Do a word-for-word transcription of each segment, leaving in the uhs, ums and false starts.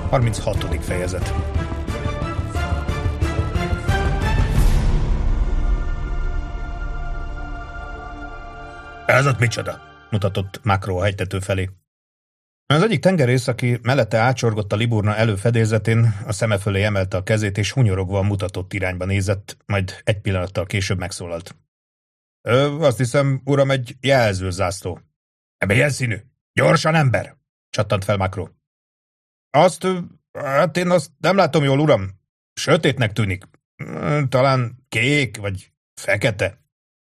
harminchatodik fejezet. Ez ott micsoda? Mutatott Makro a hegytető felé. Az egyik tengerész, aki mellette átsorgott a Liburna előfedélzetén, a szeme fölé emelte a kezét, és hunyorogva a mutatott irányba nézett, majd egy pillanattal később megszólalt. Ö, azt hiszem, uram, egy jelzőzászló. Ebbe ilyen színű? Gyorsan, ember! Csattant fel Makro. Azt, hát én azt nem látom jól, uram. Sötétnek tűnik. Talán kék, vagy fekete.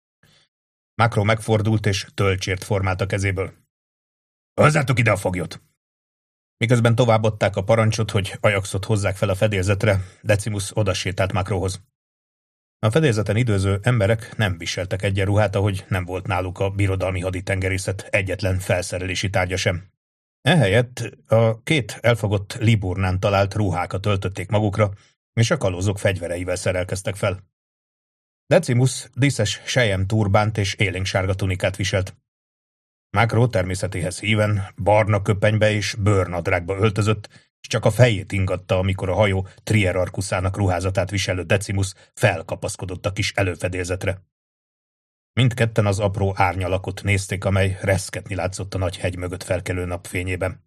Makro megfordult, és tölcsért formált a kezéből. Hozzátok ide a foglyot! Miközben továbbadták a parancsot, hogy Ajaxot hozzák fel a fedélzetre, Decimus odasétált Makrohoz. A fedélzeten időző emberek nem viseltek egyenruhát, ahogy nem volt náluk a birodalmi haditengerészet egyetlen felszerelési tárgya sem. Ehelyett a két elfogott Liburnán talált ruhákat öltötték magukra, és a kalózok fegyvereivel szerelkeztek fel. Decimus díszes selyem turbánt és élénksárga tunikát viselt. Makro természetéhez híven barna köpenybe és bőrnadrágba öltözött, és csak a fejét ingatta, amikor a hajó trierarkuszának ruházatát viselő Decimus felkapaszkodott a kis előfedélzetre. Mindketten az apró árnyalakot nézték, amely reszketni látszott a nagy hegy mögött felkelő napfényében.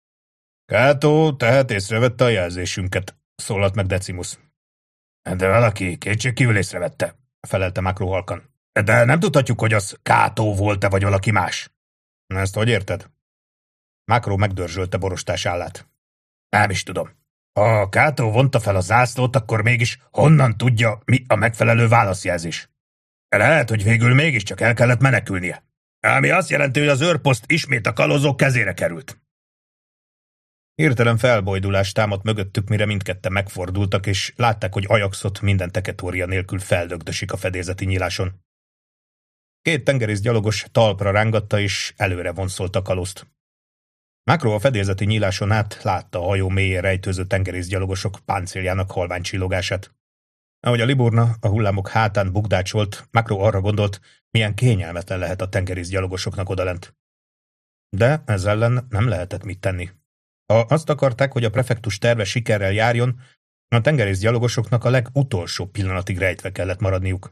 Kátó tehát észrevette a jelzésünket, szólalt meg Decimus. De valaki kétségkívül észrevette, felelte Makro halkan. De nem tudhatjuk, hogy az Kátó volt-e vagy valaki más. Ezt hogy érted? Makro megdörzsölte borostás állát. Nem is tudom. Ha Kátó vonta fel a zászlót, akkor mégis honnan tudja, mi a megfelelő válaszjelzés? Lehet, hogy végül mégiscsak el kellett menekülnie. Ami azt jelenti, hogy az őrposzt ismét a kalózók kezére került. Hirtelen felbojdulás támadt mögöttük, mire mindketten megfordultak, és látták, hogy Ajaxot minden teketória nélkül feldögdösik a fedélzeti nyíláson. Két tengerészgyalogos talpra rángatta, és előre vonszolt a kalózt. Makro a fedélzeti nyíláson át látta a hajó mélyén rejtőző tengerészgyalogosok páncéljának halvány csillogását. Ahogy a Liburna a hullámok hátán bugdácsolt, Makro arra gondolt, milyen kényelmetlen lehet a tengerészgyalogosoknak odalent. De ez ellen nem lehetett mit tenni. Ha azt akarták, hogy a prefektus terve sikerrel járjon, a tengerészgyalogosoknak a legutolsó pillanatig rejtve kellett maradniuk.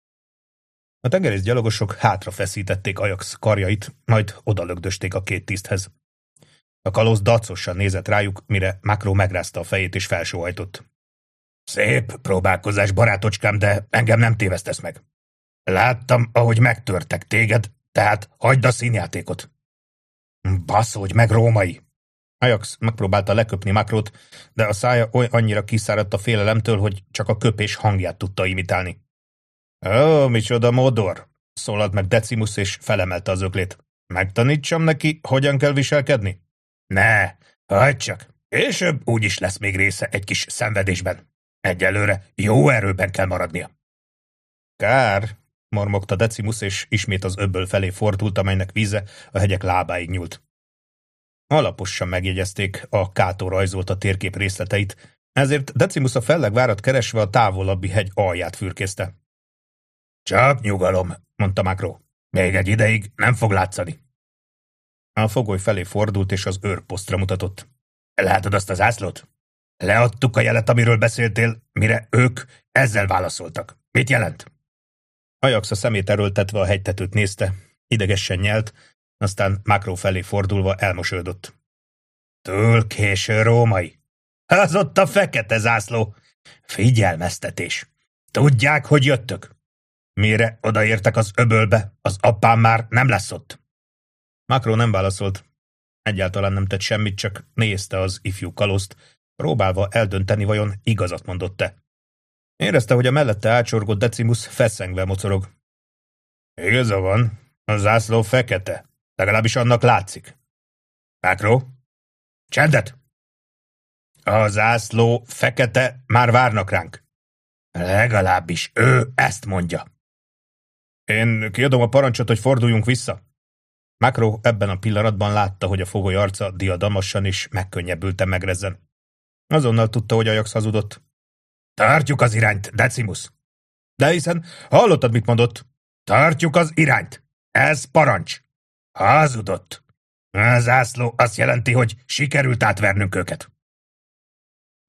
A tengerészgyalogosok hátra feszítették Ajax karjait, majd odalögdösték a két tiszthez. A kalóz dacosan nézett rájuk, mire Makro megrázta a fejét és felsóhajtott. Szép próbálkozás, barátocskám, de engem nem tévesztesz meg. Láttam, ahogy megtörtek téged, tehát hagyd a színjátékot. Baszódj meg, római! Ajax megpróbálta leköpni Makrot, de a szája oly annyira kiszáradt a félelemtől, hogy csak a köpés hangját tudta imitálni. Ó, micsoda modor! Szólalt meg Decimus, és felemelte az öklét. Megtanítsam neki, hogyan kell viselkedni? Ne, hagyd csak! Később úgyis lesz még része egy kis szenvedésben. Egyelőre jó erőben kell maradnia. Kár, mormogta Decimus, és ismét az öbböl felé fordult, amelynek víze a hegyek lábáig nyúlt. Alaposan megjegyezték a Kátó rajzolta térkép részleteit, ezért Decimus a fellegvárat keresve a távolabbi hegy alját fürkészte. Csak nyugalom, mondta Makro. Még egy ideig nem fog látszani. A fogoly felé fordult, és az őrposztra mutatott. Látod azt az zászlót? Leadtuk a jelet, amiről beszéltél, mire ők ezzel válaszoltak. Mit jelent? Ajax a szemét erőltetve a hegytetőt nézte, idegesen nyelt, aztán Makro felé fordulva elmosődött. Túl késő, római. Az ott a fekete zászló. Figyelmeztetés. Tudják, hogy jöttök? Mire odaértek az öbölbe, az apám már nem lesz ott. Makro nem válaszolt. Egyáltalán nem tett semmit, csak nézte az ifjú kalózt, próbálva eldönteni, vajon igazat mondott-e. Érezte, hogy a mellette átsorgott Decimus feszengve mocorog. Igaza van, a zászló fekete, legalábbis annak látszik. Makro? Csendet! A zászló fekete, már várnak ránk. Legalábbis ő ezt mondja. Én kiadom a parancsot, hogy forduljunk vissza. Makro ebben a pillanatban látta, hogy a fogoly arca diadalosan és megkönnyebbülten megrezzen. Azonnal tudta, hogy Ajax hazudott. Tartjuk az irányt, Decimus! De hiszen hallottad, mit mondott? Tartjuk az irányt! Ez parancs! Hazudott! A zászló azt jelenti, hogy sikerült átvernünk őket.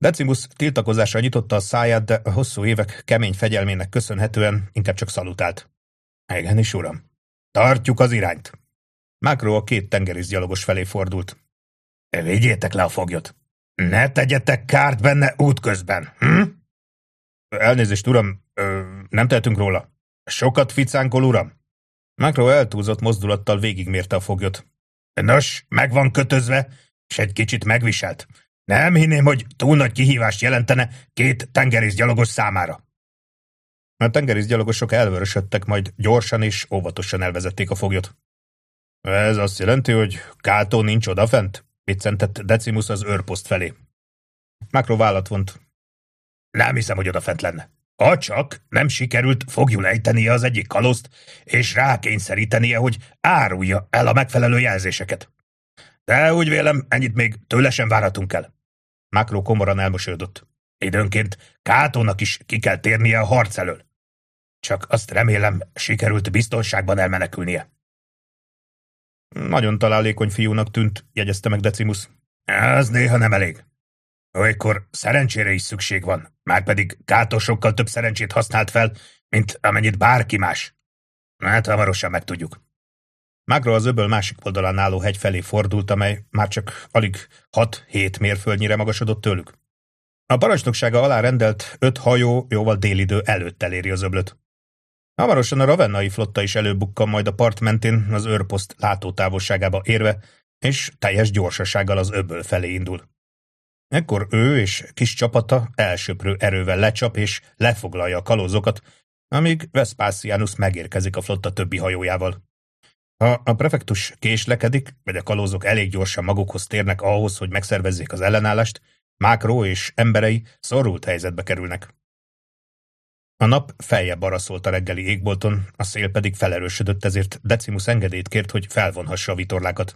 Decimus tiltakozásra nyitotta a száját, de a hosszú évek kemény fegyelmének köszönhetően inkább csak szalutált. Igenis, uram. Tartjuk az irányt. Macro a két tengerészgyalogos felé fordult. Vigyétek le a foglyot. Ne tegyetek kárt benne útközben, hm? Elnézést, uram, ö, nem tehetünk róla. Sokat ficánkol, uram? Macro eltúlzott mozdulattal végigmérte a foglyot. Nos, meg van kötözve, és egy kicsit megviselt. Nem hinném, hogy túl nagy kihívást jelentene két tengerészgyalogos számára. A tengerészgyalogosok elvörösödtek, majd gyorsan és óvatosan elvezették a foglyot. Ez azt jelenti, hogy Kátó nincs odafent? Viccentett Decimus az őrposzt felé. Macro vállat vont. Nem hiszem, hogy odafent lenne. Ha csak nem sikerült foglyul ejtenie az egyik kalózt, és rákényszerítenie, hogy árulja el a megfelelő jelzéseket. De úgy vélem, ennyit még tőle sem várhatunk el. Macro komoran elmosődött. Időnként Kátónak is ki kell térnie a harc elől. Csak azt remélem, sikerült biztonságban elmenekülnie. Nagyon találékony fiúnak tűnt, jegyezte meg Decimus. Ez néha nem elég. Olykor szerencsére is szükség van, márpedig Kátó sokkal több szerencsét használt fel, mint amennyit bárki más. Hát hamarosan megtudjuk. Macro az öböl másik oldalán álló hegy felé fordult, amely már csak alig hat-hét mérföldnyire magasodott tőlük. A parancsnoksága alá rendelt öt hajó jóval délidő előtt eléri az öblöt. Hamarosan a ravennai flotta is előbukkan majd a part mentén az őrposzt látótávolságába érve, és teljes gyorsasággal az öböl felé indul. Ekkor ő és kis csapata elsöprő erővel lecsap és lefoglalja a kalózokat, amíg Vespasianus megérkezik a flotta többi hajójával. Ha a prefektus késlekedik, vagy a kalózok elég gyorsan magukhoz térnek ahhoz, hogy megszervezzék az ellenállást, Macro és emberei szorult helyzetbe kerülnek. A nap feljebb araszolt a reggeli égbolton, a szél pedig felerősödött, ezért Decimus engedélyt kért, hogy felvonhassa a vitorlákat.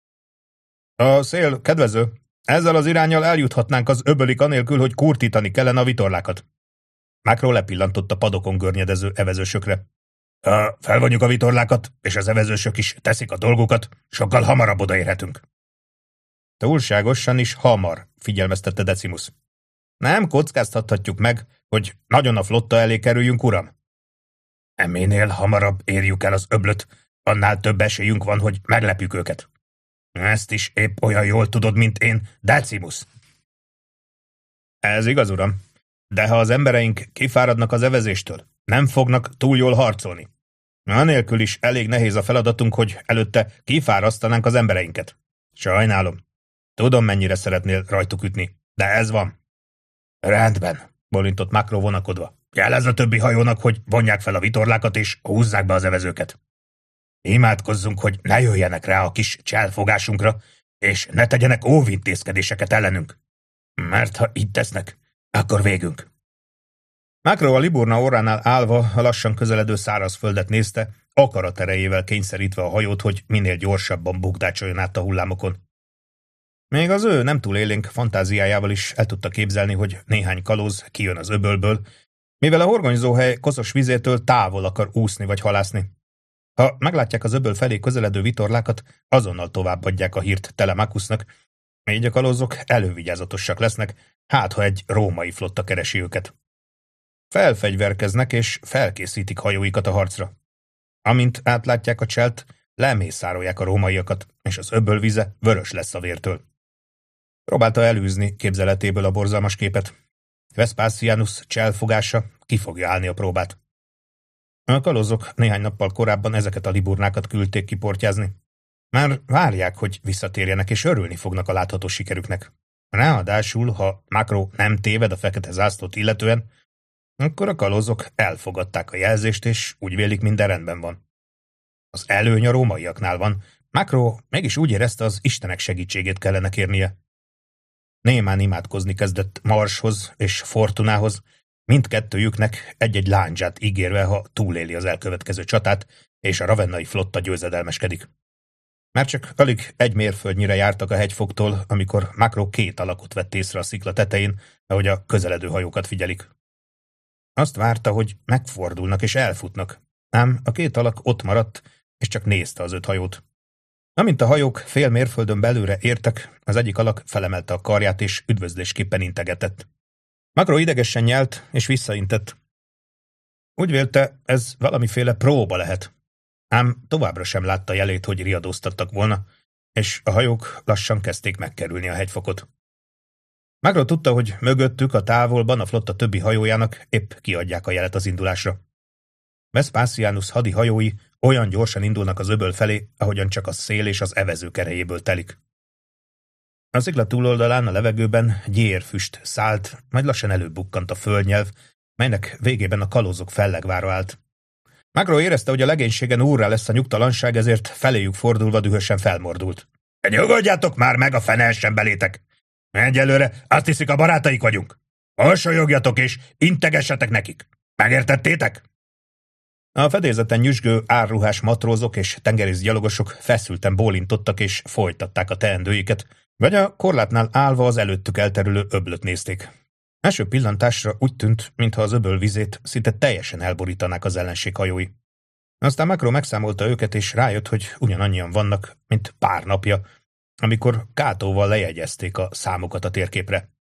A szél kedvező. Ezzel az iránnyal eljuthatnánk az öbölig anélkül, hogy kurtítani kellene a vitorlákat. Macro lepillantott a padokon görnyedező evezősökre. Ha felvonjuk a vitorlákat, és az evezősök is teszik a dolgukat, sokkal hamarabb odaérhetünk. Túlságosan is hamar, figyelmeztette Decimus. Nem kockáztathatjuk meg, hogy nagyon a flotta elé kerüljünk, uram. Minél hamarabb érjük el az öblöt, annál több esélyünk van, hogy meglepjük őket. Ezt is épp olyan jól tudod, mint én, Decimus. Ez igaz, uram, de ha az embereink kifáradnak az evezéstől, nem fognak túl jól harcolni. Anélkül is elég nehéz a feladatunk, hogy előtte kifárasztanánk az embereinket. Sajnálom. Tudom, mennyire szeretnél rajtuk ütni, de ez van. Rendben, bolintott Macro vonakodva. Jelezd a többi hajónak, hogy vonják fel a vitorlákat és húzzák be az evezőket. Imádkozzunk, hogy ne jöjjenek rá a kis cselfogásunkra, és ne tegyenek óvintézkedéseket ellenünk. Mert ha így tesznek, akkor végünk. Macro a Liburna orránál állva a lassan közeledő szárazföldet nézte, akarat erejével kényszerítve a hajót, hogy minél gyorsabban bukdácsoljon át a hullámokon. Még az ő nem túl élénk fantáziájával is el tudta képzelni, hogy néhány kalóz kijön az öbölből, mivel a horgonyzóhely koszos vizétől távol akar úszni vagy halászni. Ha meglátják az öböl felé közeledő vitorlákat, azonnal továbbadják a hírt Telemachusnak, így a kalózok elővigyázatosak lesznek, hát ha egy római flotta keresi őket. Felfegyverkeznek és felkészítik hajóikat a harcra. Amint átlátják a cselt, lemészárolják a rómaiakat, és az öböl vize vörös lesz a vértől. Próbálta elűzni képzeletéből a borzalmas képet. Vespasianus cselfogása ki fogja állni a próbát. A kalózok néhány nappal korábban ezeket a liburnákat küldték kiportyázni. Már várják, hogy visszatérjenek, és örülni fognak a látható sikerüknek. Ráadásul, ha Macro nem téved a fekete zászlót illetően, akkor a kalózok elfogadták a jelzést, és úgy vélik, minden rendben van. Az előny a rómaiaknál van, Macro mégis úgy érezte, az istenek segítségét kellene kérnie. Némán imádkozni kezdett Marshoz és Fortunához, mindkettőjüknek egy-egy lándzsát ígérve, ha túléli az elkövetkező csatát, és a ravennai flotta győzedelmeskedik. Már csak alig egy mérföldnyire jártak a hegyfogtól, amikor Macro két alakot vett észre a szikla tetején, ahogy a közeledő hajókat figyelik. Azt várta, hogy megfordulnak és elfutnak, ám a két alak ott maradt, és csak nézte az öt hajót. Amint a hajók fél mérföldön belőle értek, az egyik alak felemelte a karját és üdvözlésképpen integetett. Macro idegesen nyelt és visszaintett. Úgy vélte, ez valamiféle próba lehet. Ám továbbra sem látta jelét, hogy riadóztattak volna, és a hajók lassan kezdték megkerülni a hegyfokot. Macro tudta, hogy mögöttük a távolban a flotta többi hajójának épp kiadják a jelet az indulásra. Vespasianus hadi hajói olyan gyorsan indulnak az öböl felé, ahogyan csak a szél és az evezők erejéből telik. A szikla túloldalán a levegőben gyérfüst szállt, majd lassan előbukkant a földnyelv, melynek végében a kalózok fellegvára állt. Macro érezte, hogy a legénységen úrrá lesz a nyugtalanság, ezért feléjük fordulva dühösen felmordult. – Nyugodjatok már meg, a fene essen belétek! Egyelőre azt hiszik, a barátaik vagyunk. Mosolyogjatok és integessetek nekik. Megértettétek? A fedélzeten nyüzsgő árruhás matrózok és tengerészgyalogosok feszülten bólintottak és folytatták a teendőiket, vagy a korlátnál állva az előttük elterülő öblöt nézték. Első pillantásra úgy tűnt, mintha az öböl vizét szinte teljesen elborítanák az ellenség hajói. Aztán Macro megszámolta őket, és rájött, hogy ugyanannyian vannak, mint pár napja, amikor kátóval lejegyezték a számokat a térképre.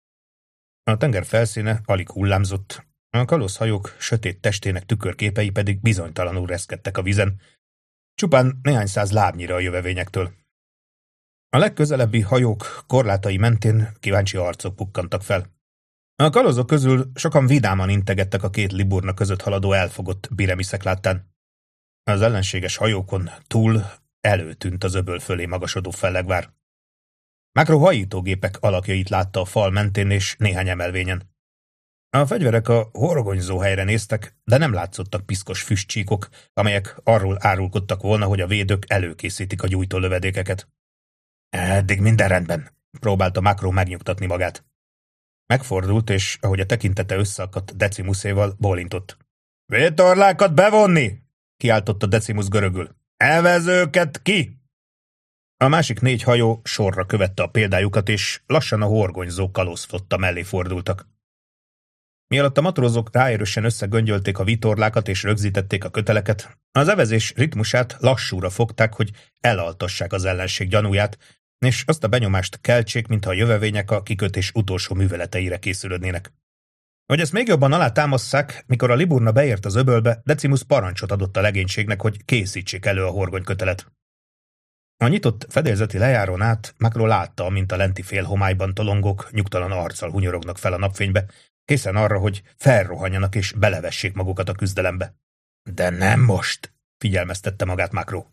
A tenger felszíne alig hullámzott, a kalózhajók sötét testének tükörképei pedig bizonytalanul reszkedtek a vízen, csupán néhány száz lábnyira a jövevényektől. A legközelebbi hajók korlátai mentén kíváncsi arcok pukkantak fel. A kalózok közül sokan vidáman integettek a két liburna között haladó elfogott biremiszek láttán. Az ellenséges hajókon túl előtűnt az öböl fölé magasodó fellegvár. Macro hajítógépek alakjait látta a fal mentén és néhány emelvényen. A fegyverek a horgonyzó helyre néztek, de nem látszottak piszkos füstcsíkok, amelyek arról árulkodtak volna, hogy a védők előkészítik a gyújtó lövedékeket. Eddig minden rendben, próbálta Macro megnyugtatni magát. Megfordult, és ahogy a tekintete összeakadt Decimuséval, bólintott. Vétorlákat bevonni! Kiáltotta Decimus görögül. Evezőket ki! A másik négy hajó sorra követte a példájukat, és lassan a horgonyzó kalózflotta mellé fordultak. Mielőtt a matrózok ráérősen összegöngyölték a vitorlákat és rögzítették a köteleket, az evezés ritmusát lassúra fogták, hogy elaltassák az ellenség gyanúját, és azt a benyomást keltsék, mintha a jövevények a kikötés utolsó műveleteire készülődnének. Hogy ezt még jobban alátámasszák, mikor a Liburna beért az öbölbe, Decimus parancsot adott a legénységnek, hogy készítsék elő a horgonykötelet. A nyitott fedélzeti lejárón át Macro látta, mint a lenti félhomályban tolongók nyugtalan arccal hunyorognak fel a napfénybe, készen arra, hogy felrohanjanak és belevessék magukat a küzdelembe. De nem most, figyelmeztette magát Macro.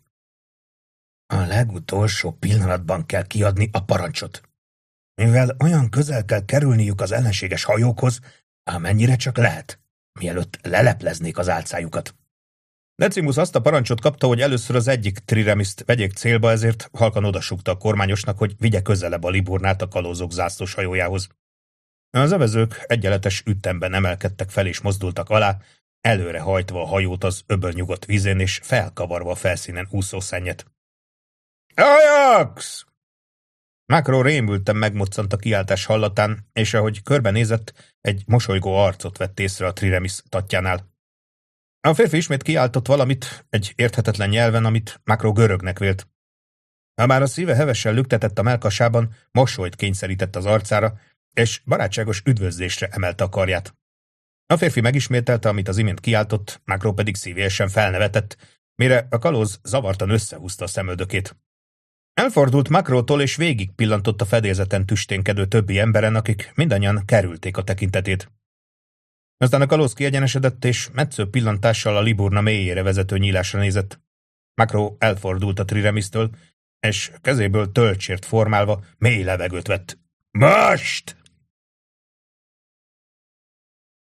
A legutolsó pillanatban kell kiadni a parancsot. Mivel olyan közel kell kerülniük az ellenséges hajókhoz, amennyire csak lehet, mielőtt lelepleznék az álcájukat. Decimus azt a parancsot kapta, hogy először az egyik triremiszt vegyék célba, ezért halkan odasúgta a kormányosnak, hogy vigye közelebb a Liburnát a kalózok zászlós hajójához. Az evezők egyenletes ütemben emelkedtek fel és mozdultak alá, előre hajtva a hajót az öböl nyugodt vízén és felkavarva a felszínen úszó szennyet. Ajax! Macro rémülten megmoccant a kiáltás hallatán, és ahogy körbenézett, egy mosolygó arcot vett észre a triremis tatjánál. A férfi ismét kiáltott valamit, egy érthetetlen nyelven, amit Macro görögnek vélt. Habár a szíve hevesen lüktetett a mellkasában, mosolyt kényszerített az arcára, és barátságos üdvözlésre emelte a karját. A férfi megismételte, amit az imént kiáltott, Macro pedig szívélyesen felnevetett, mire a kalóz zavartan összehúzta a szemöldökét. Elfordult Macrótól, és végig pillantott a fedélzeten tüsténkedő többi emberen, akik mindannyian kerülték a tekintetét. Aztán a kalóz kiegyenesedett, és metsző pillantással a Liburna mélyére vezető nyílásra nézett. Macro elfordult a triremisztől, és kezéből tölcsért formálva mély levegőt vett. Most!